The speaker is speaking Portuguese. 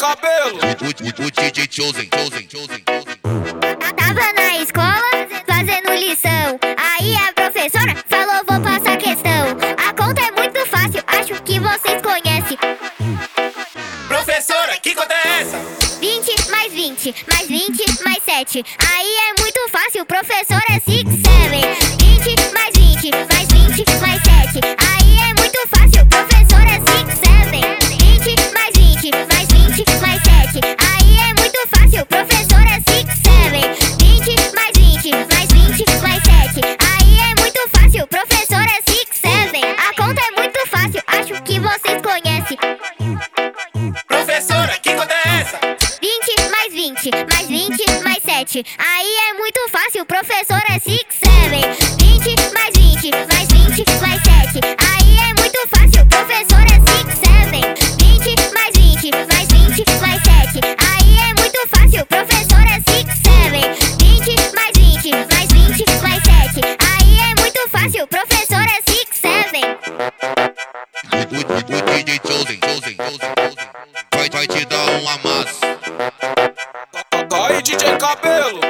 Cabelo. O DJ Chosen. Tava na escola fazendo lição. Aí a professora falou: vou passar questão. A conta é muito fácil, acho que vocês conhecem. Professora, que conta é essa? 20 mais 20 mais 20 mais 7. Aí é muito fácil, professor, é 6, 7. 20 mais 20 mais 20 mais 7. Aí é muito fácil, professor, é 6, 7. 20 mais 20 mais 20 mais 7. Aí é muito fácil, professor, é 6, 7. 20 mais 20 mais 20 mais 7. Aí é muito fácil, professor, é 6, 7. A conta é muito fácil, acho que vocês conhecem. Professora, que conta é essa? 20 mais 20 mais 20 mais 7. Aí é muito fácil, professor, é 6, 7. 20 mais 20 mais 20 mais 7. Aí é muito fácil, professor, é 6, 7. 20 mais 20 mais 20 mais 7. Aí é muito fácil, professor, é 6, 7. 20 mais 20 mais 20 mais 7. Aí é muito fácil, professor, é 6, 7. O DJ Chosen vai te dar um amasso. Aí, DJ Cabelo.